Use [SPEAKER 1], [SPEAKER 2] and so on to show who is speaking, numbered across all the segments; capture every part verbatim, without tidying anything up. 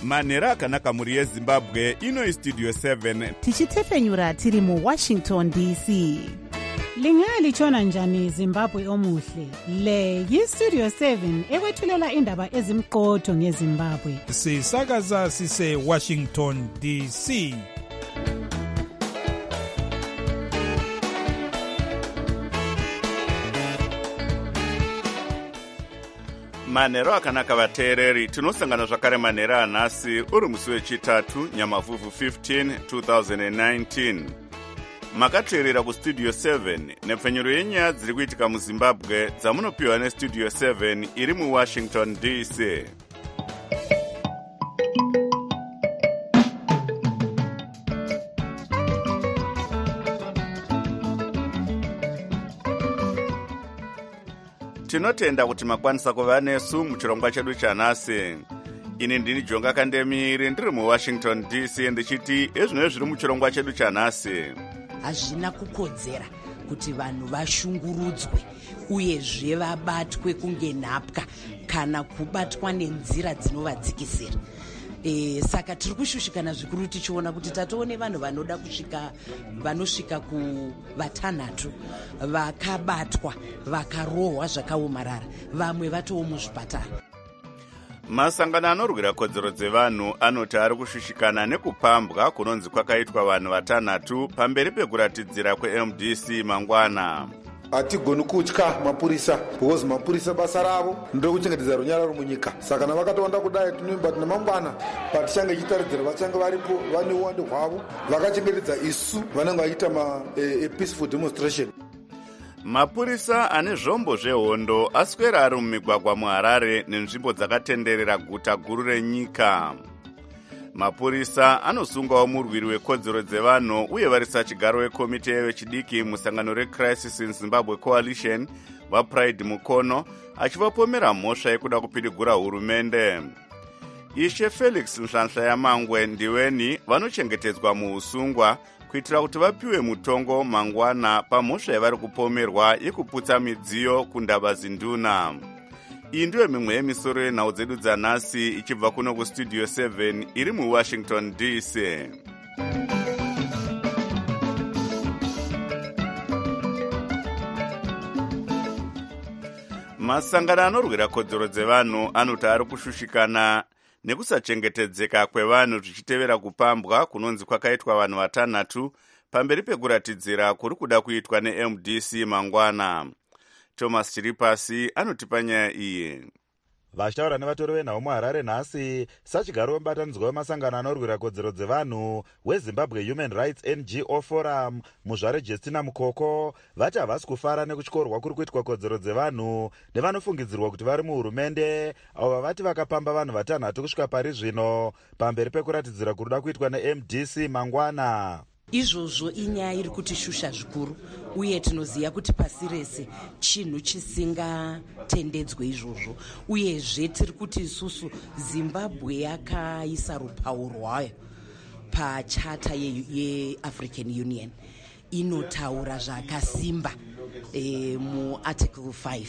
[SPEAKER 1] manhero akanaka mhuri yezimbabwe. Ino istudio seven
[SPEAKER 2] tichitefenyura tiri muwashington D C.
[SPEAKER 3] Lingalitshona njani Zimbabwe omuhle? Le yistudio seven ekwethulela indaba ezimqotho ngeZimbabwe.
[SPEAKER 4] Sisakaza sise Washington D C.
[SPEAKER 1] manhero akanaka vateereri, tinosangana zvakare manhero anhasi uri musi wechitatu nyamavhuvhu fifteen twenty nineteen. Makateerera kustudio seven nepfenyuro yenyaya dziri kuitika muzimbabwe dzamunopiwa nestudio seven iri muwashington D C. Tinotenda kuti makwanisa kuva nesu muchirongwa chedu chanhasi. Ini ndini Jonga Kandemiri ndiri muwashington D C ndichiti ezvino zviri muchirongwa chedu chanhasi.
[SPEAKER 5] Hazvina kukodzera kuti vanhu vashungurudzwe uyezve vabatwe kunge nhapwa kana kubatwa nenzira dzinovadzikisira. E, saka tiri kushushikana zvikuru tichiona kuti tatoone vanhu vanoda kusvika vanosvika kuvatanhatu vakabatwa vakarohwa zvakaomarara, vamwe vatowo muzvipatara.
[SPEAKER 1] Masangano anorwira kodzero dzevanhu anoti ari kushushikana nekupambwa kunonzi kwakaitwa vanhu vatanhatu pamberi pekuratidzira kwe-M D C mangwana.
[SPEAKER 6] Hatigoni kutya mapurisa because mapurisa basa ravo ndokuchengetedza runyararo munyika. Saka navakatoenda kudai tinoimba kuti namangwana patichange chitaridzira vachange varipo vane uwande hwavo vakachengetedza isu vanenge vachiita ma a peaceful demonstration.
[SPEAKER 1] Mapurisa ane zvombo zvehondo aswera ari mumigwagwa muHarare nenzvimbo dzakatenderera guta guru renyika. Mapurisa anosungawo murwiri wekodzero dzevanhu uye varisa chigaro wekomite wechidiki musangano reCrisis in Zimbabwe Coalition vaPride Mukono achivapomera mhosva yekuda kupidigura hurumende. Ishe Felix Nhlanhla ndiweni vanochengetedzwa muusungwa kuitira kuti vapiwe mutongo mangwana pamhosva yavari kupomerwa yekuputsa midziyo kundaba zinduna. Iyi ndiyo mimwe yemisoro yenhau dzedu dzanhasi ichibva kuno kustudio seven iri muwashington D C. Masangano anorwira kodzero dzevanhu anoti ari kushushikana nekusachengetedzeka kwevanhu zvichitevera kupambwa kunonzi kwakaitwa vanhu vatanhatu pamberi pekuratidzira kuri kuda kuitwa ne-M D C mangwana. Thomas Chiripasi anotipa nyaya iyi.
[SPEAKER 7] Vachitaura nevatori venhau muHarare nhasi sachigaro wemubatanidzwa wemasangano anorwira kodzero dzevanhu weZimbabwe Human Rights N G O Forum muzvare Justina Mukoko vati havasi kufara nekutyorwa kuri kuitwa kodzero dzevanhu nevanofungidzirwa kuti vari muhurumende avo vati vakapamba vanhu vatanhatu kusvika pari zvino pamberi pekuratidzira kuruda kuitwa ne-M D C mangwana.
[SPEAKER 5] Izvozvo inyaya iri kutishusha zvikuru uye tinoziva kuti pasi rese chinhu chisingatendedzwe izvozvo, uyezve tiri kuti isusu Zimbabwe yakaisa rupawo rwayo pachata yeAfrican ye Union inotaura zvakasimba e, muarticle five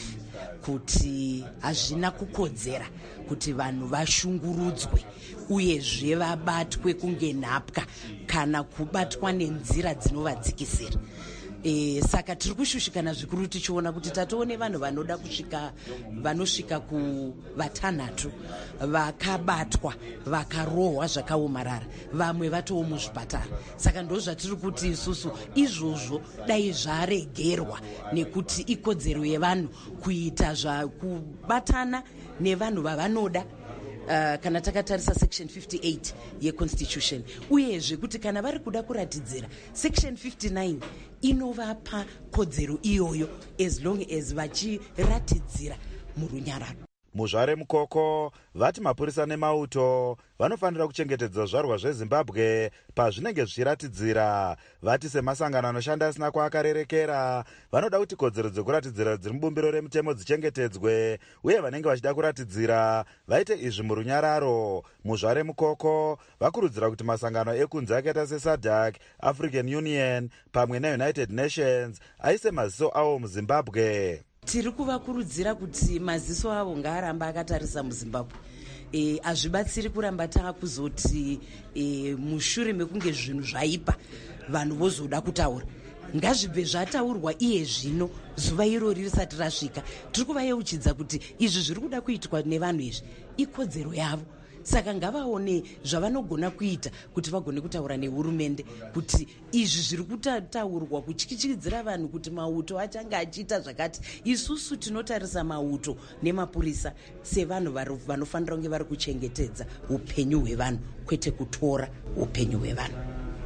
[SPEAKER 5] kuti hazvina kukodzera kuti vanhu vashungurudzwe uyezve vabatwe kunge nhapwa kana kubatwa nenzira dzinovadzikisira. E, saka tiri kushushikana zvikuru tichiona kuti tatoone vanhu vanoda kusvika vanosvika kuvatanhatu vakabatwa vakarohwa zvakaomarara, vamwe vatowo muzvipatara. Saka ndo zvatiri kuti isusu izvozvo dai zvaregerwa nekuti ikodzero yevanhu kuita zvakubatana nevanhu vavanoda. Uh, kana takatarisa section fifty-eight yeconstitution uyezve kuti kana vari kuda kuratidzira section fifty-nine inovapa kodzero iyoyo as long as vachiratidzira murunyararo.
[SPEAKER 7] Muzvare Mukoko vati mapurisa nemauto vanofanira kuchengetedza zvarwa zveZimbabwe pazvinenge zvichiratidzira. Vati semasangano anoshanda asina kwaakarerekera vanoda kuti kodzero dzekuratidzira dziri mubumbiro remutemo dzichengetedzwe uye vanenge vachida kuratidzira vaite izvi murunyararo. Muzvare Mukoko vakurudzira kuti masangano ekunze akaita seSADC, African Union pamwe neUnited Nations aise maziso avo muZimbabwe.
[SPEAKER 5] Tiri kuvakurudzira kuti maziso avo ngaaramba akatarisa muZimbabwe. e, hazvibatsiri kuramba taakuzoti e, mushure mekunge zvinhu zvaipa vanhu vozoda kutaura. Ngazvibve zvataurwa iye zvino zuva irori risati rasvika. Tiri kuvayeuchidza kuti izvi zviri kuda kuitwa nevanhu izvi ikodzero yavo, saka ngavaone zvavanogona kuita kuti vagone kutaura nehurumende kuti izvi zviri kutaurwa kutyityidzira vanhu kuti mauto achange achiita zvakati. Isusu tinotarisa mauto nemapurisa sevanhu vanofanira kunge vari kuchengetedza upenyu hwevanhu kwete kutora upenyu hwevanhu.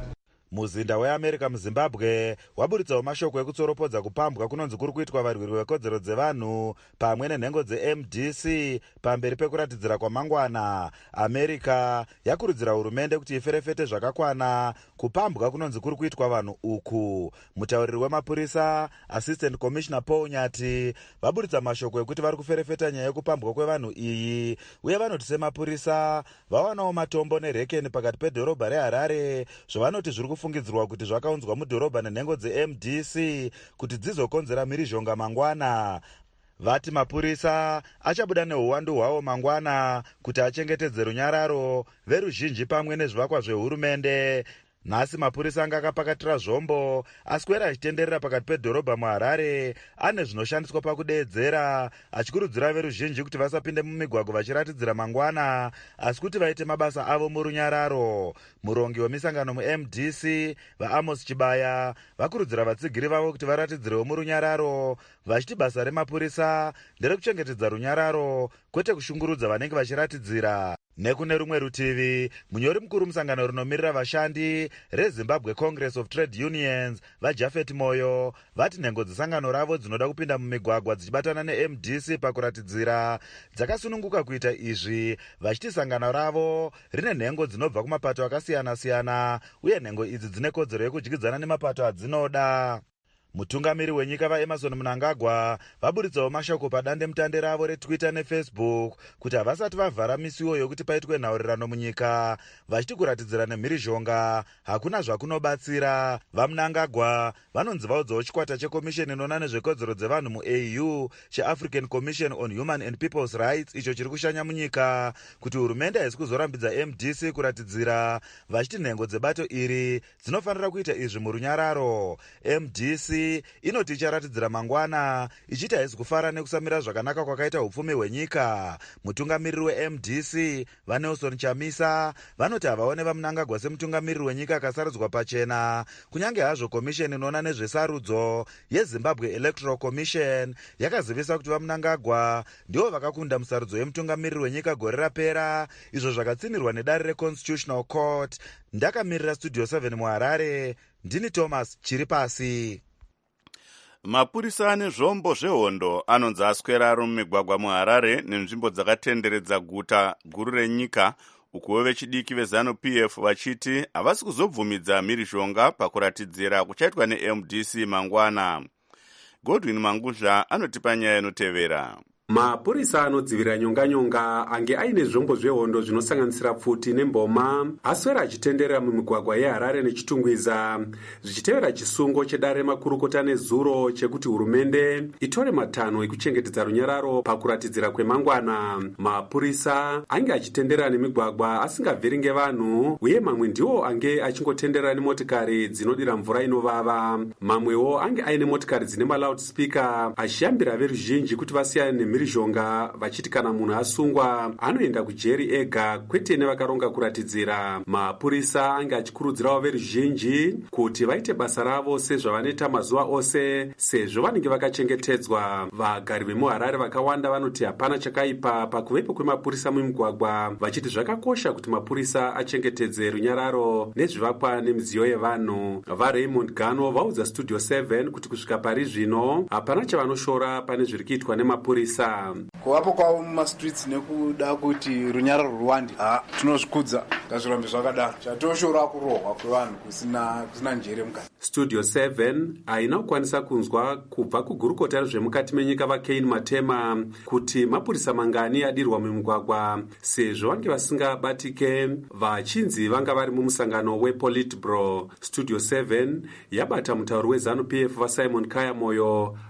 [SPEAKER 7] Muzinda weAmerica muZimbabwe waburitsawo mashoko ekutsoropodza kupambwa kunonzi kuri kuitwa varwiri vekodzero dzevanhu pamwe nenhengo dze-M D C pamberi pekuratidzira kwamangwana. America yakurudzira hurumende kuti iferefete zvakakwana kupambwa kunonzi kuri kuitwa vanhu uku. Mutauriri wemapurisa Assistant Commissioner Paul Nyati vaburitsa mashoko ekuti vari kuferefeta nyaya yekupambwa kwevanhu iyi, uye vanoti semapurisa vawanawo matombo nerekeni pakati pedhorobha reHarare zvavanoti zviri kufungidzirwa kuti zvakaunzwa mudhorobha nenhengo dze-M D C kuti dzizokonzera mhirizhonga mangwana. Vati mapurisa achabuda neuwandu hwavo mangwana kuti achengetedze runyararo veruzhinji pamwe nezvivakwa zvehurumende. Nhasi mapurisa anga akapakatira zvombo aswera achitenderera pakati pedhorobha muHarare ane zvinoshandiswa pakudeedzera, achikurudzira veruzhinji kuti vasapinde mumigwagwa vachiratidzira mangwana asi kuti vaite mabasa avo murunyararo. Murongi wemisangano mu-M D C vaAmos Chibaya vakurudzira vatsigiri vavo kuti varatidzirewo murunyararo, vachiti basa remapurisa nderekuchengetedza runyararo kwete kushungurudza vanenge vachiratidzira. Nekune rumwe rutivi, munyori mukuru musangano rinomirira vashandi reZimbabwe Congress of Trade Unions vaJafet Moyo vati nhengo dzesangano ravo dzinoda kupinda mumigwagwa dzichibatana ne-M D C pakuratidzira dzakasununguka kuita izvi, vachiti sangano ravo rine nhengo dzinobva kumapato akasiyana-siyana uye nhengo idzi dzine kodzero yekudyidzana nemapato adzinoda. Mutungamiri wenyika vaEmerson Mnangagwa vaburitsawo mashoko padande mutande ravo reTwitter neFacebook kuti havasati vavhara misiwo yokuti paitwe nhaurirano munyika, vachiti kuratidzira nemhirizhonga hakuna zvakunobatsira. VaMnangagwa vanonzi vaudzawo chikwata chekomisheni inoona nezvekodzero dzevanhu muA U cheAfrican Commission on Human and People's Rights icho chiri kushanya munyika kuti hurumende haisi kuzorambidza M D C kuratidzira, vachiti nhengo dzebato iri dzinofanira kuita izvi murunyararo. M D C inoti icharatidzira mangwana ichiti haisi kufara nekusamira zvakanaka kwakaita upfumi hwenyika. Mutungamiriri we-M D C vaNelson Chamisa vanoti havaone vaMnangagwa semutungamiriri wenyika akasarudzwa pachena, kunyange hazvo komisheni inoona nezvesarudzo yeZimbabwe Electoral Commission yakazivisa kuti vaMnangagwa ndivo vakakunda musarudzo yemutungamiriri wenyika gore rapera, izvo zvakatsimirwa nedare reConstitutional Court. Ndakamirira Studio seven muHarare, ndini Thomas Chiripasi.
[SPEAKER 1] Mapurisa nezvombo zvehondo anonzi aswera ari mumigwagwa muHarare nenzvimbo dzakatenderedza guta guru renyika, ukuwo vechidiki veZanu-P F vachiti havasi kuzobvumidza mhirizhonga pakuratidzira kuchaitwa ne-M D C mangwana. Godwin Manguzha anotipa nyaya inotevera.
[SPEAKER 8] Mapurisa anodzivirira nyonga-nyonga ange aine zvombo zvehondo zvinosanganisira pfuti nemboma aswera achitenderera mumigwagwa yeHarare nechitungwiza, zvichitevera chisungo chedare makurukota nezuro chekuti hurumende itore matanho ekuchengetedza runyararo pakuratidzira kwemangwana. Mapurisa ange achitenderera nemigwagwa asingabviri vanhu, uye mamwe ndiwo ange achingotenderera nemotikari dzinodira mvura inovava. Mamwewo ange aine motikari dzine maloudspeaker achiyambira veruzhinji kuti vasiyane nemhirizhonga vachiti kana munhu asungwa anoenda kujeri ega kwete nevakaronga kuratidzira. Mapurisa ange achikurudzirawo veruzhinji kuti vaite basa ravo sezvavanoita mazuva ose sezvo vanenge vakachengetedzwa. Vagari vemuHarare vakawanda vanoti hapana chakaipa pakuvepo kwemapurisa mumigwagwa, vachiti zvakakosha kuti mapurisa achengetedze runyararo nezvivakwa nemidziyo yevanhu. VaRaymond Gano vaudza Studio seven kuti kusvika pari zvino hapana chavanoshora pane zviri kuitwa nemapurisa.
[SPEAKER 9] Kuvapo kwavo mumastreets nekuda kuti runyararo ruwande, ha tinozvikudza ngazvirambe zvakadaro. Chatoshora kurohwa kwevanhu kusina kusina njere mukati.
[SPEAKER 8] Studio seven haina kukwanisa kunzwa kubva kugurukota rezvemukati menyika vaKain Matema kuti mapurisa mangani adirwa mumugwagwa sezvo vange vasingabatike vachinzi vanga vari mumusangano wePolitburo. Studio seven yabata mutauri weZanu-P F vaSimon Kaya Moyo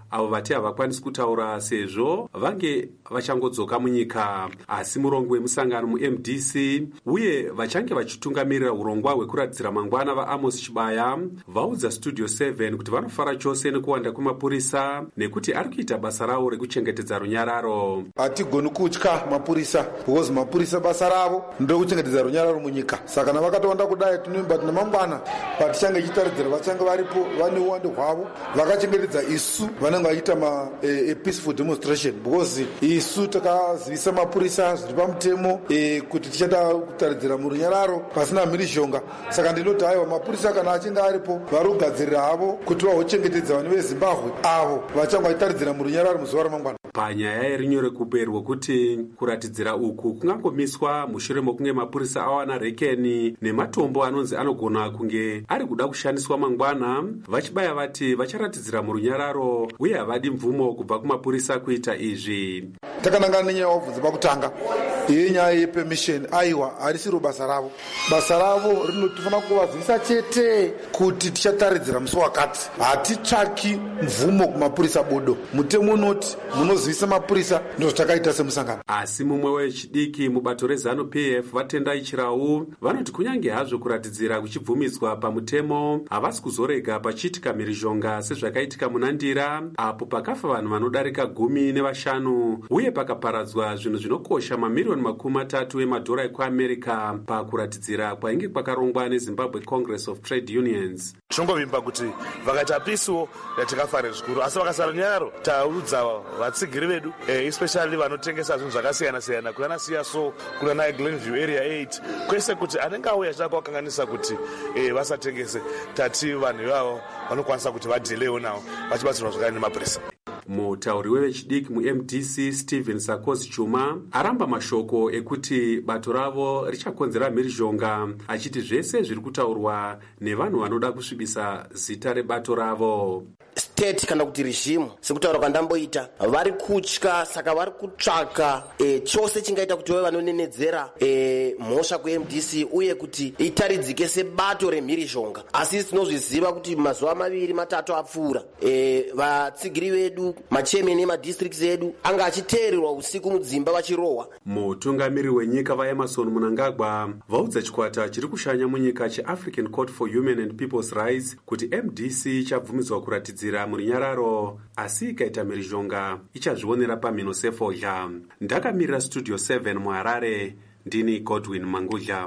[SPEAKER 8] avo vati havakwanisi kutaura sezvo vange vachangodzoka munyika. Asi murongo wemusangano mu-M D C uye vachange vachitungamirira urongwa hwekuratidzira mangwana vaAmos Chibaya vaudza Studio seven kuti vanofara chose nekuwanda kwemapurisa nekuti ari kuita basa ravo rekuchengetedza runyararo.
[SPEAKER 6] Hatigoni kutya mapurisa because mapurisa basa ravo ndokuchengetedza runyararo munyika. Saka navakatowanda kudai tinoimba tina mangwana patichange chitaridzira vachange varipo vane uwande hwavo vakachengetedza isu vanenge vachiita ma e, e peaceful demonstration because isu takazivisa mapurisa zviri pamutemo e, kuti tichada kutaridzira murunyararo pasina mhirizhonga. Saka ndinoti aiwa mapurisa kana achinge aripo vari kugadzirira havo kuti vahochengetedza vanhu veZimbabwe avo vachange vachitaridzira murunyararo muzuva ramangwana.
[SPEAKER 8] Panyaya yerinyo rekupe rwekuti kuratidzira uku kungangomiswa mushure mokunge mapurisa awana rekeni nematombo anonzi anogona kunge ari kuda kushandiswa mangwana, vachibaya vati vacharatidzira murunyararo uye havadi mvumo kubva kumapurisa kuita izvi.
[SPEAKER 6] Takanangana nenyaya wabvunza pakutanga yenyaya yepermission, aiwa harisiro basa ravo. Basa ravo rinotifana kuvazivisa chete kuti tichataridzira musi wakati. Hatitsvaki mvumo kumapurisa bodo. Mutemo unoti munozivisa mapurisa ndozvatakaita semusangano.
[SPEAKER 8] Asi mumwe wechidiki mubato reZanu P F Vatendai Chirau vanoti kunyange hazvo kuratidzira kuchibvumidzwa pamutemo havasi kuzorega pachiitika mhirizhonga sezvakaitika munandira apo pakafa vanhu vanodarika gumi nevashanu uye pakaparadzwa zvinhu zvinokosha mamiriyoni makumi matatu emadhora ekuAmerica pakuratidzira kwainge kwakarongwa neZimbabwe Congress of Trade Unions.
[SPEAKER 10] Tinongovimba kuti vakaita pisuo yatikafara zvikuru asi vakasara nyaro taudza vatsigiri vedu eh, especially vanotengesa zvinhu zvakasiyana siyana kuna nasiya so kuna naye Glenview area eight kwese kuti anenge auya chako vakanganisa kuti eh, vasatengese tati vanhu ivavo vanokwanisa kuti vadhilewo nawo vachibatsirwa zvakare nemapurisa.
[SPEAKER 8] Mutauri wevechidiki mu-M D C Stephen Sarkozy Chuma aramba mashoko ekuti bato ravo richakonzera mhirizhonga achiti zvese zviri kutaurwa nevanhu vanoda kusvibisa zita rebato ravo.
[SPEAKER 11] State kana kuti regime sekutaura kwandamboita vari kutya saka vari kutsvaka e, chose chingaita kuti vave vanonenedzera e, mhosva ku-M D C uye kuti itaridzike sebato remhirizhonga. Asi tinozviziva kuti mazuva maviri matatu apfuura e, vatsigiri vedu machemeni emadistricts edu anga achiteererwa usiku mudzimba vachirohwa.
[SPEAKER 8] Mutungamiri wenyika vaEmerson Mnangagwa vaudza chikwata chiri kushanya munyika cheAfrican Court for Human and People's Rights kuti M D C chabvumidzwa kuratidzira murunyararo asi ikaita mhirizhonga ichazvionera pamhino sefodya. Ndakamirira Studio seven muHarare, ndini Godwin Mangudya.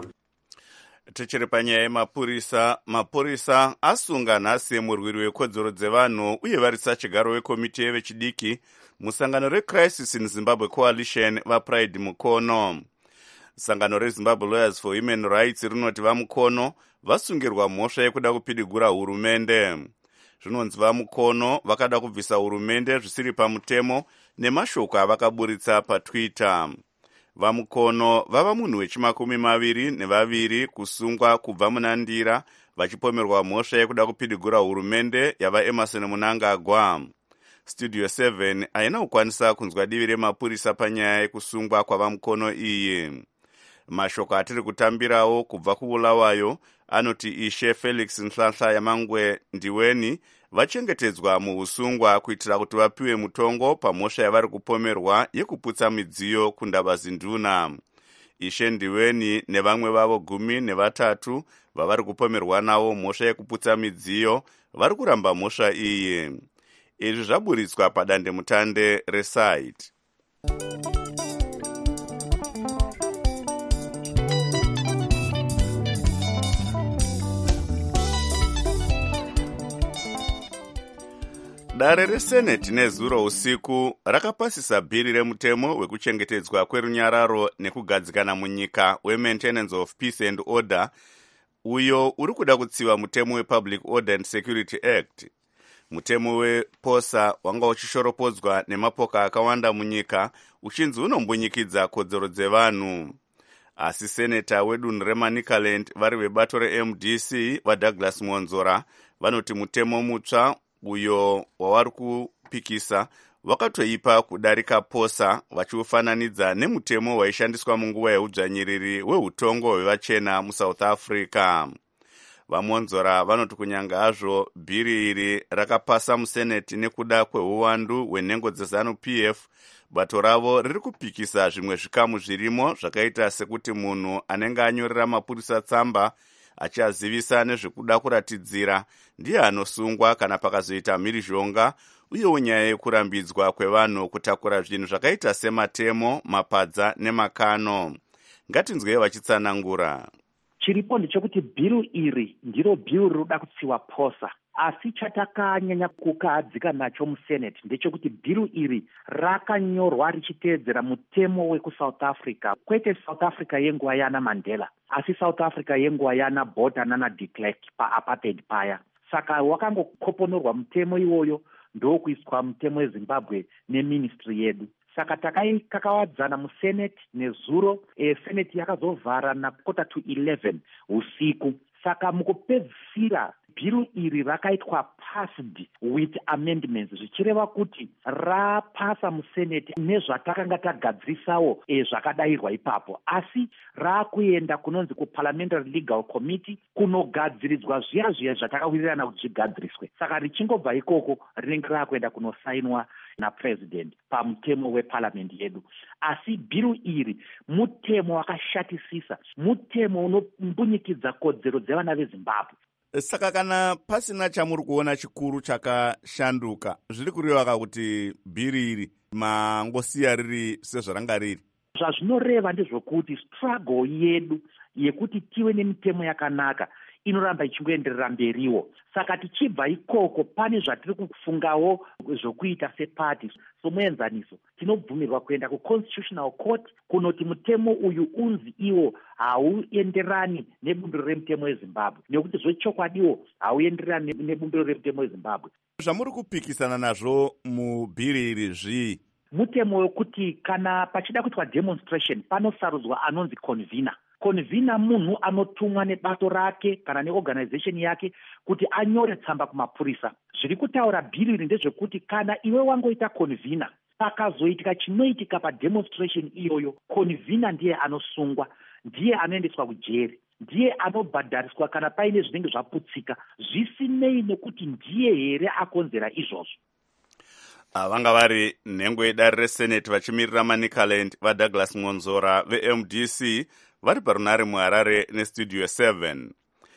[SPEAKER 1] Tichiri panyaya yemapurisa, mapurisa asunga nhasi murwiri wekodzero dzevanhu uye varisa chigaro wekomiti yevechidiki musangano reCrisis in Zimbabwe Coalition vaPride Mukono. Sangano reZimbabwe Lawyers for Human Rights rinoti vaMukono vasungirwa mhosva yekuda kupidigura hurumende. Zvinonzi vaMukono vakada kubvisa hurumende zvisiri pamutemo nemashoko avakaburitsa paTwitter. VaMukono vava munhu wechimakumi maviri nevaviri kusungwa kubva munandira vachipomerwa mhosva yekuda kupidigura hurumende yavaEmerson Mnangagwa. Studio seven haina kukwanisa kunzwa divi remapurisa panyaya yekusungwa kwavaMukono iyi. Mashoko atiri kutambirawo kubva kuBulawayo anoti Ishe Felix Nhlanhla Yamangwe Ndiweni vachengetedzwa muusungwa kuitira kuti vapiwe mutongo pamhosva yavari kupomerwa yekuputsa midziyo kuNdabazinduna. Ishe Ndiweni nevamwe vavo gumi nevatatu vavari kupomerwa navo mhosva yekuputsa midziyo vari kuramba mhosva iyi. Izvi zvaburitswa padandemutande resite. Dare reSenate nezuro usiku rakapasisa bhiri remutemo wekuchengetedzwa kwerunyararo nekugadzikana munyika weMaintenance of Peace and Order uyo uri kuda kutsiva mutemo wePublic Order and Security Act. Mutemo wePosa wanga uchishoropodzwa nemapoka akawanda munyika uchinzi unombunyikidza kodzero dzevanhu. Asi seneta wedunhu reManicaland vari vebato reM D C vaDouglas Monzora vanoti mutemo mutsva uyo wavari kupikisa wakatoipa kudarika Posa vachiufananidza nemutemo waishandiswa munguva yeudzvanyiriri weutongo hwevachena muSouth Africa. vamonzora vanoti kunyanga hazvo bhiri iri rakapasa museneti nekuda kweuwandu hwenhengo dzezanu p f, bato ravo riri kupikisa zvimwe zvikamu zvirimo zvakaita sekuti munhu anenge anyorera mapurisa tsamba achazivisa nezvekuda kuratidzira ndiye anosungwa kana pakazoita mhirizhonga, uyewo nyaya yekurambidzwa kwevanhu kutakura zvinhu zvakaita sematemo, mapadza nemakano. Ngatinzwei vachitsanangura.
[SPEAKER 12] Chiripo ndechekuti bhiru iri ndiro bhiru rinoda kutsiwa posa, asi chatakanyanya kukahadzika nacho museneti ndechekuti bhiru iri rakanyorwa richiteedzera mutemo wekuSouth Africa, kwete South Africa yenguva yana Mandela, asi South Africa yenguva yana Botha nana de Klerk paapartheid paya. Saka wakangokoponorwa mutemo iwoyo ndokuiswa mutemo weZimbabwe neministry yedu. Saka takaikakawadzana museneti nezuro, e, seneti yakazovhara na quarter to eleven usiku. Saka mukupedzisira bhiru iri rakaitwa passed with amendments, zvichireva kuti rapasa museneti nezvatakanga tagadzisawo e, zvakadayirwa ipapo, asi rakuenda kunonzi kuparliamentary legal committee kunogadziridzwa zviya zviya zvatakawirirana kuti zvigadziriswe. Saka richingobva ikoko rinenge rakuenda kunosainwa napresident pamutemo weparliament yedu. Asi bhiru iri mutemo wakashatisisa, mutemo unombunyikidza kodzero dzevana veZimbabwe.
[SPEAKER 1] Saka kana pasina chamuri kuona chikuru chakashanduka, zviri kureva kuti bhiri iri mangosiya riri sezvaranga riri.
[SPEAKER 12] Zvazvinoreva ndezvokuti struggle yedu yekuti tive nemitemo yakanaka inoramba ichingoenderera mberiwo. Saka tichibva ikoko pane zvatiri kufungawo zvokuita sepati somuenzaniso, tinobvumirwa kuenda kuconstitutional court kunoti mutemo uyu unzi iwo hauenderani nebumbiro remutemo weZimbabwe, nekuti zvechokwadiwo hauenderani nebumbiro remutemo weZimbabwe.
[SPEAKER 1] Zvamuri kupikisana nazvo mubhiri iri zvii?
[SPEAKER 12] Mutemo wekuti kana pachida kuitwa demonstration panosarudzwa anonzi convener. Convener munhu anotumwa nebato rake kana neorganization yake kuti anyore tsamba kumapurisa. Zviri kutaura bhiri iri ndezvekuti kana iwe wangoita convener, pakazoitika chinoitika pademonstration iyoyo, convener ndiye anosungwa, ndiye anoendeswa kujeri, ndiye anobhadhariswa kana paine zvinenge zvaputsika, zvisinei nekuti ndiye here akonzera izvozvo.
[SPEAKER 1] Vanga vari nhengo yedare reseneti vachimirira Manicaland vaDouglas Monzora veM D C vari parunare muHarare nestudio seven.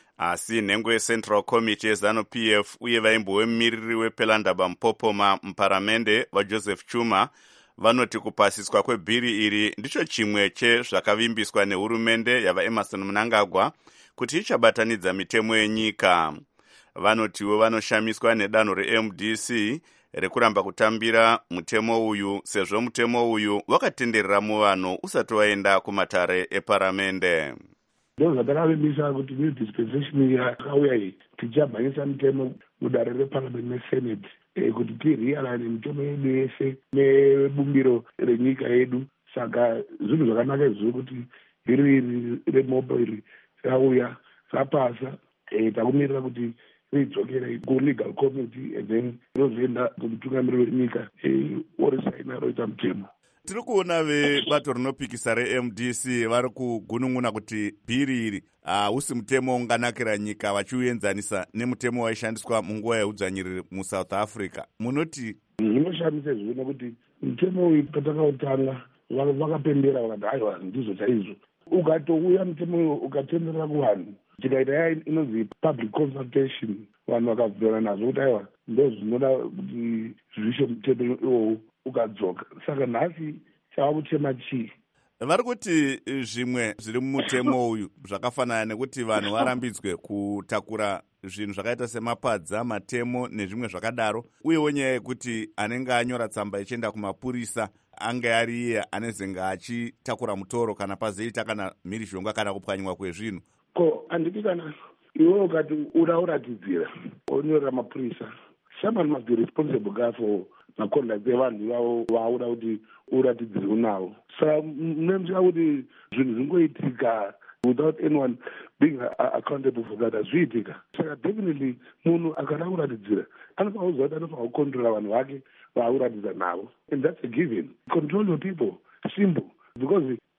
[SPEAKER 1] Asi nhengo yeCentral Committee yeZanu P F uye vaimbo wemumiriri wePelandaba Mpopoma muparamende vaJoseph Chuma vanoti kupasiswa kwebhiri iri ndicho chimwe chezvakavimbiswa nehurumende yavaEmerson Mnangagwa kuti ichabatanidza mitemo yenyika. Vanotiwo vanoshamiswa nedanho reM D C rekuramba kutambira mutemo uyu, sezvo mutemo uyu wakatenderera muvanhu usati waenda kumatare eparamende.
[SPEAKER 13] Ndozvatakavimbisa kuti new dispensation yakauya iyi tichabhanyisa mutemo mudare reparliament nesenate e, kuti tirealine mitemo yedu yese nebumbiro renyika yedu. Saka zvinhu zvakanaka izvo kuti bhiri iri remopo iri rauya rapasa, e, takumirira kuti ridzokere kulegal committee and then rozoenda kumutungamiri wenyika orisaina roita mutemo.
[SPEAKER 1] Tiri kuona vebato rinopikisa reM D C vari kugunun'una kuti bhiri iri hausi mutemo unganakira nyika, vachiuenzanisa nemutemo waishandiswa munguva yeudzvanyiriri muSouth Africa. Munoti
[SPEAKER 13] zvinoshamisa izvo nekuti mutemo uyu patakautanga vakapembera vakati aiwa ndizvo chaizvo, ukatouya mutemo uyu ukatenderera kuvanhu tikaita ya inonzi public consultation, vanhu vakabvera nazvo kuti aiwa ndo zvinoda kuti zvishe mutemo iwowu ukadzoka. Saka nhasi chava kutema chii?
[SPEAKER 1] Vari kuti zvimwe zviri mumutemo uyu zvakafanana nekuti vanhu varambidzwe kutakura zvinhu zvakaita semapadza, matemo nezvimwe zvakadaro, uyewo nyaya yekuti anenge anyora tsamba ichienda kumapurisa ange ari iye anezenge achitakura mutoro kana pazoita kana mhirizhonga kana kupwanyiwa kwezvinhu.
[SPEAKER 13] Ko handiti kana iwe ukati uda uratidzira onyorera mapurisa, someone must be responsible guy for maconduct evanhu ivavo vauda kuti uratidzire unavo. Saka munoziva kuti zvinhu zvingoitika without anyone being accountable for that hazviitika. Saka definitely munhu akada kuratidzira anofanira kuziva kuti anofanira kukontrola vanhu vake vauratidza navo, and that's a given. Control your people, simple, because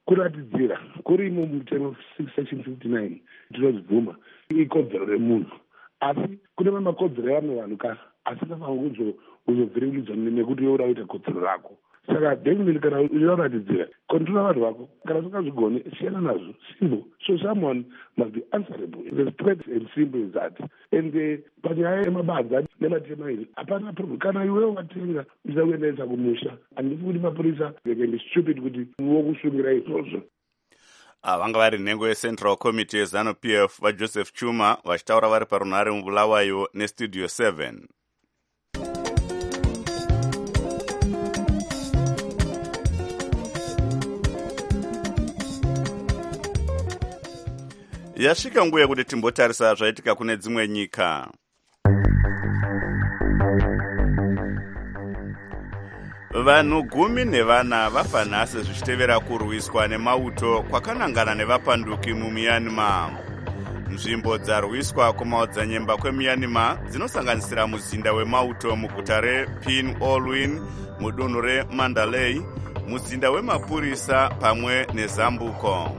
[SPEAKER 13] kuratidzira kuri mumutemo section fifty-nine tinozvibvuma ikodzero remunhu, asi kune mamwe makodzero evamwe vanhu ka asingafanga kuzobvirikidzwa nekuti iwe udakuita kodzero rako. Saka definitely kana uchivaratidzira controla vanhu vako, kana usingazvigoni siyana nazvo, simple. So someone must be answerable. The straight and simple is that. And panyaya yemabadza nematema izvi hapana problem. Kana iwe watenga uchiza kuendaisa kumusha, handifi kuti mapurisa they can be stupid kuti wokusungira izvozvo.
[SPEAKER 1] Vanga vari nhengo yeCentral Committee yeZanu-P F vaJoseph Chuma vachitaura vari parunhare mubulawayo nestudio seven. Yasvika nguva yekuti timbotarisa zvaitika kune dzimwe nyika. Vanhu gumi nevana vafa nhasi zvichitevera kurwiswa nemauto kwakanangana nevapanduki muMyanmar. Nzvimbo dzarwiswa kumaodzanyemba kweMyanmar dzinosanganisira muzinda wemauto muguta rePin Olwin, mudunhu reMandalay, muzinda wemapurisa pamwe nezambuko.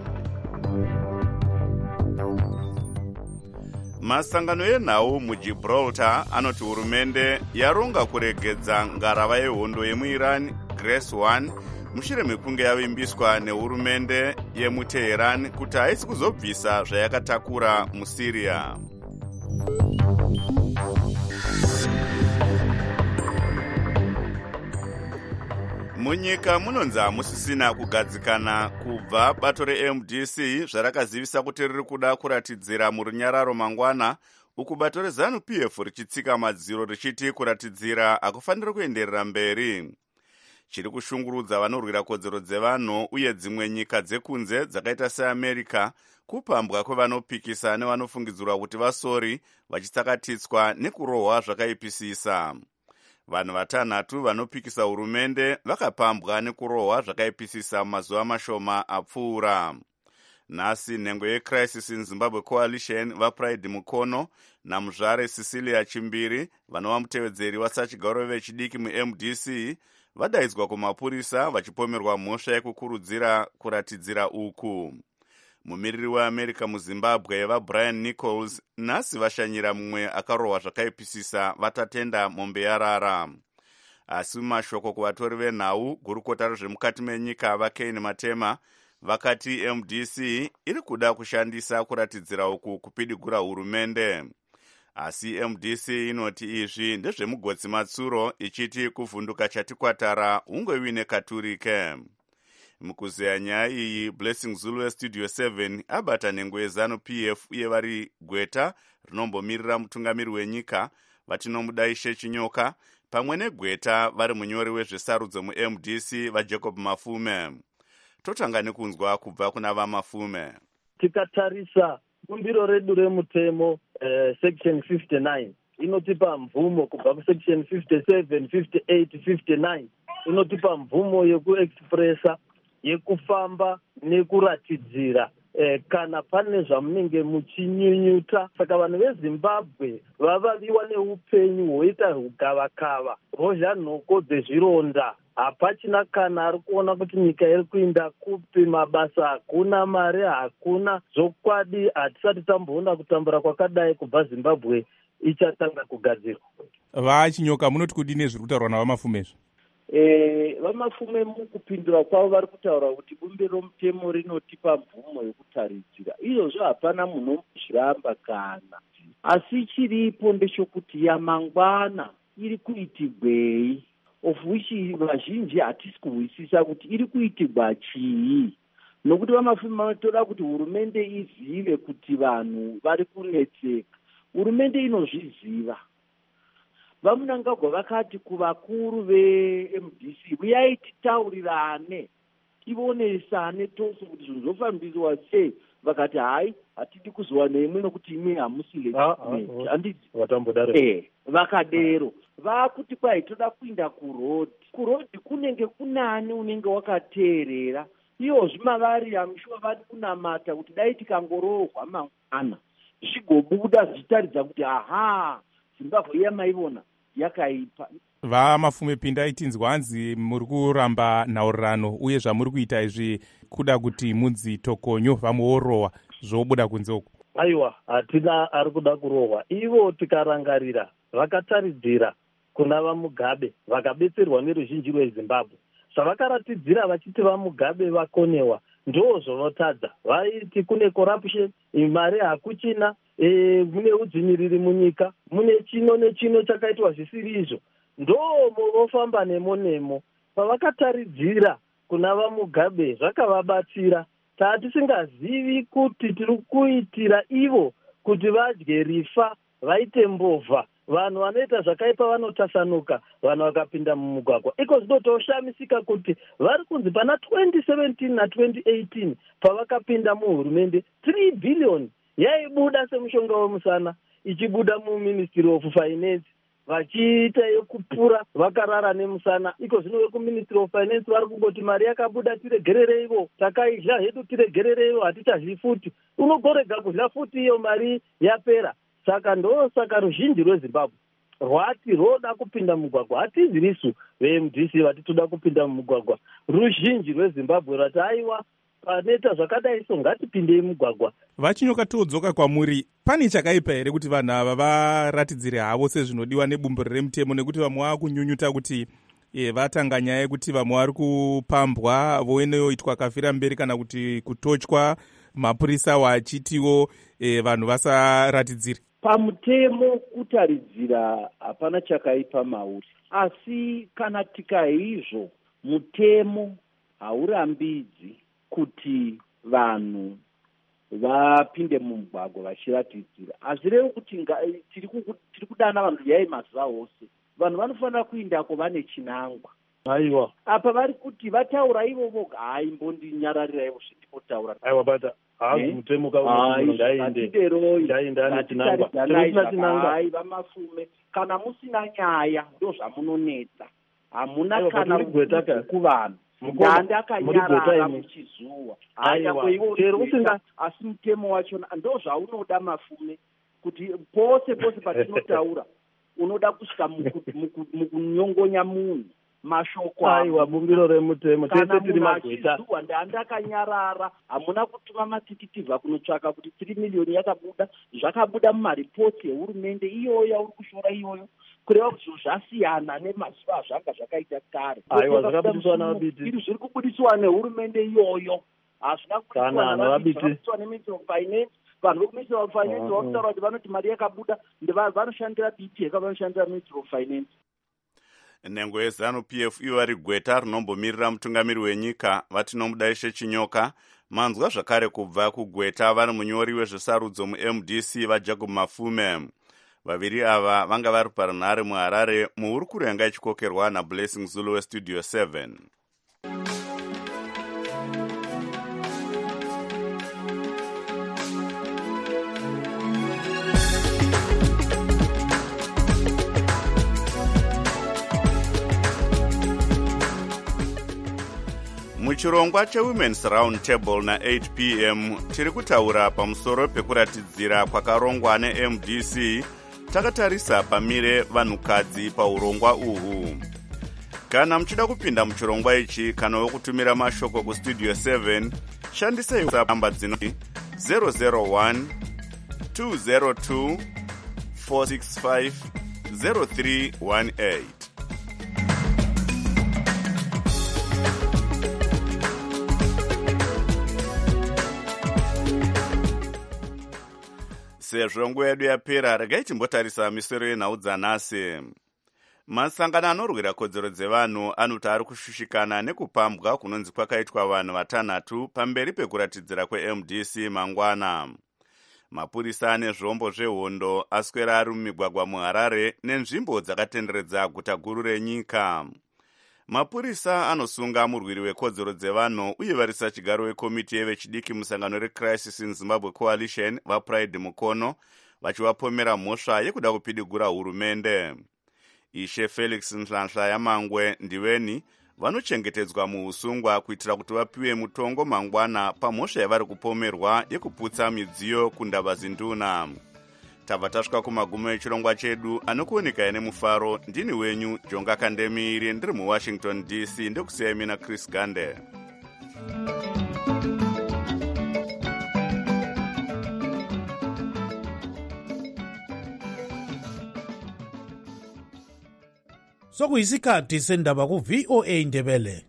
[SPEAKER 1] Masangano enhau muGibraltar anoti hurumende yaronga kuregedza ngarava yehondo yemuIran Grace one mushure mekunge yavimbiswa nehurumende yemuTeheran kuti haisi kuzobvisa zvayakatakura muSyria. Munyika munonzi hamusisina kugadzikana kubva bato reM D C zvarakazivisa kuti riri kuda kuratidzira murunyararo mangwana, uku bato reZanu-P F richitsika madziro richiti kuratidzira hakufaniri kuenderera mberi. Chiri kushungurudza vanorwira kodzero dzevanhu uye dzimwe nyika dzekunze dzakaita seAmerica kupambwa kwevanopikisa nevanofungidzirwa kuti vasori vachitsakatitswa nekurohwa zvakaipisisa. Vanhu vatanhatu vanopikisa hurumende vakapambwa nekurohwa zvakaipisisa mazuva mashoma apfuura. Nhasi nhengo yeCrisis in Zimbabwe Coalition vaPride Mukono namuzvare Cecilia Chimbiri vanova mutevedzeri wasachigaro vechidiki muM D C vadaidzwa kumapurisa vachipomerwa mhosva yekukurudzira kuratidzira uku. Mumiriri weAmerica muZimbabwe vaBrian Nichols nhasi vashanyira mumwe akarohwa zvakaipisisa vatatenda mombe yarara. Asi mashoko kuvatori venhau, gurukota rezvemukati menyika vaKane Matema vakati M D C iri kuda kushandisa kuratidzira uku kupidigura hurumende. Asi M D C inoti izvi ndezvemugotsi matsuro ichiti kuvhunduka chatikwatara ungoiwi nekaturike. Mukuzeya nyaya iyi Blessing Zulu weStudio seven abata nhengo yeZanu-P F uye vari gweta rinombomirira mutungamiri wenyika vatinomudaishe Chinyoka pamwe negweta vari munyori wezvesarudzo muM D C vaJacob Mafume. Totanga nekunzwa kubva kuna vaMafume.
[SPEAKER 14] Tikatarisa bumbiro redu remutemo eh, section fifty-nine inotipa mvumo kubva kusection fifty-seven, fifty-eight, fifty-nine inotipa mvumo yekuexpressa yekufamba nekuratidzira eh, kana pane zvamunenge muchinyunyuta. Saka vanhu veZimbabwe vavaviwa neupenyu hwoita hugavakava, hozha nhoko dzezvironda. Hapachina kana ari kuona kuti nyika iri kuinda kupi, mabasa hakuna, mari hakuna, zvokwadi hatisati tamboona kutambura kwakadai kubva Zimbabwe ichatanga kugadzirwa.
[SPEAKER 4] VaChinyoka munoti kudini zviri kutaurwa navaMafumezvo?
[SPEAKER 15] E, vaMafume mukupindura kwavo vari kutaura kuti bumbiro romutemo rinotipa mvumo yekutaridzira. Izvozvo hapana munhu zviramba kana. Asi chiripo ndechekuti yamangwana iri kuitigwei, of which vazhinji hatisi kuhwisisa kuti iri kuitigwa chii. Nokuti vaMafume vanotoda kuti hurumende izive kuti vanhu vari kunetseka. Hurumende inozviziva. Vamunangagwa vakati kuvakuru veM D C uyai titaurirane tionesane tose kuti zvinhu zvofambiswa sei. Vakati hai, hatidi kuzowa neimwe nokuti imwe hamusi legitimate. Handiti
[SPEAKER 14] watambodaro.
[SPEAKER 15] Eh, vakadero vakuti kwai toda kuinda kurodhi. Kurodhi kunenge kunani unenge wakateerera. Iyozvi mavari yamushuwa vari kunamata kuti dai tikangorohwa mangwana zvigobuda zvichitaridza kuti aha, Zimbabwe yamaivona yakaipa.
[SPEAKER 4] vamafume pindai tinzwa hanzi muri kuramba nhaurirano uye zvamuri kuita izvi kuda kuti mudzi tokonyo vamweorohwa zvobuda kunze uku.
[SPEAKER 14] Aiwa, hatina ari kuda kurohwa. Ivo tikarangarira vakataridzira kuna vamugabe vakabetserwa neruzhinji rwezimbabwe. Zvavakaratidzira vachiti vamugabe vakonewa ndo zvonotadza. Vaiti kune corruption, mari hakuchina, e, mune udzvinyiriri munyika, mune chino nechino chakaitwa zvisiri izvo. Ndo vofamba nemo nemo. Pavakataridzira kuna vamugabe zvakavabatsira. Tatisingazivi kuti tiri kuitira ivo kuti vadye rifa vaite mbovha. Vanhu vanoita zvakaipa vanotasanuka, vanhu vakapinda mumugwagwa. Iko zvinotoshamisika kuti vari kunzi pana twenty seventeen na twenty eighteen pavakapinda muhurumende three billion yaibuda semushonga wemusana ichibuda muministry of finance vachiita yekupura vakarara nemusana. Iko zvino vekuministry of finance vari kungoti mari yakabuda tiregerereivo, takaidya hedu tiregerereivo, hatichazvi futi. Unogorega kudya futi iyo mari yapera. Saka ndo saka ruzhinji rwezimbabwe rwati roda kupinda mumugwagwa. Hatizi risu ve-M D C vati toda kupinda mumugwagwa. Ruzhinji rwezimbabwe rati aiwa paneta zvakadai so ngatipindei mugwagwa.
[SPEAKER 4] Vachinyoka todzoka kwamuri, pane chakaipa here kuti vanhu ava varatidzire havo sezvinodiwa nebumbiro remutemo, nekuti vamwe vakunyunyuta kuti e, vatanga nyaya yekuti vamwe vari kupambwa voenoitwa kafira mberi kana kuti kutochwa, mapurisa wachitiwo e, vanhu vasaratidzire.
[SPEAKER 15] Pamutemo kutaridzira hapana chakaipa mauri, asi kana tikaizvo mutemo haurambidzi kuti vanhu vapinde mumugwagwa vachiratidzira. Hazvirevi kuti tiri kudana vanhu yai mazuva ose. Vanhu vanofanira kuindako vane chinangwa.
[SPEAKER 14] Aiwa.
[SPEAKER 15] Apa vari kuti vataura ivo voga, hai mbondinyararira ivo zvindimbotaura.
[SPEAKER 14] Aiwa bata. Hazi mutemo kaunongo ndainde. Ndainde ane chinangwa. Tisina chinangwa.
[SPEAKER 15] Hai vamafume. Kana musina nyaya ndo zvamunonetsa. Hamuna kana kuvanhu. Ndanda akanyarara muchizuwa. Aiwa. Asi mutemo wachona ndo zvaunoda mafume kuti pose pose patinotaura unoda kusvika mukunyongonya munhu. Mashoko
[SPEAKER 14] aiwa bumbiro remutemo tese tiri magweta.
[SPEAKER 15] Ndanda akanyarara, hamuna kutuma matikitivha kunotsvaka kuti three million yakabuda, zvakabuda mumaripoti ehurumende iyoyo uri kushora iyoyo. Kureva kuti zvasiyana nemazuva azvanga zvakaita kare.
[SPEAKER 14] Aiwa zvakabudiswa navabiti.
[SPEAKER 15] Izvi zviri kubudiswa nehurumende iyoyo. Hazvina kubudiswa neministry of finance. Vanhu vekuministry of finance vakutaura kuti vanoti mari yakabuda vanoshandira B T eka vanoshandira ministry of finance.
[SPEAKER 1] Nhengo yeZANU-P F ivo vari gweta rinombomirira mutungamiri wenyika vatinomudaishe Chinyoka. Manzwa zvakare kubva kugweta vari munyori wezvesarudzo mu-M D C vaJacob Mafume. Vaviri ava vanga vari parunhare muHarare muhurukuro yanga ichikokerwa naBlessing Zulu weStudio seven. Muchirongwa cheWomen's Round Table na eight p m tiri kutaura pamusoro pekuratidzira kwakarongwa ne-M D C takatarisa pamire vanhukadzi paurongwa uhu. Kana muchida kupinda muchirongwa ichi kana wokutumira mashoko kuStudio seven, shandisei namba dzino zero zero one two zero two four six five zero three one eight. Sezvo nguva yedu yapera, regai timbotarisa misoro yenhau dzanhasi. Masangano anorwira kodzero dzevanhu anoti ari kushushikana nekupambwa kunonzi kwakaitwa vanhu vatanhatu pamberi pekuratidzira kwe-M D C mangwana. Mapurisa ane zvombo zvehondo aswera ari mumigwagwa muHarare nenzvimbo dzakatenderedza guta guru renyika. Mapurisa anosunga murwiri wekodzero dzevanhu uye varisa chigaro wekomiti yevechidiki musangano reCrisis in Zimbabwe Coalition vaPride Mukono vachivapomera mhosva yekuda kupidigura hurumende. Ishe Felix Nhlanhla Yamangwe Ndiweni vanochengetedzwa muusungwa kuitira kuti vapiwe mutongo mangwana pamhosva yavari kupomerwa yekuputsa midziyo kundaba zinduna. tabva tasvika kumagumo echirongwa chedu anokuoneka ine mufaro. Ndini wenyu Jonga Kandemiri, ndiri muwashington D C. Ndokusiyai mina Chris Gande.
[SPEAKER 16] Sokuyisikhathi sendaba ku V O A Ndebele.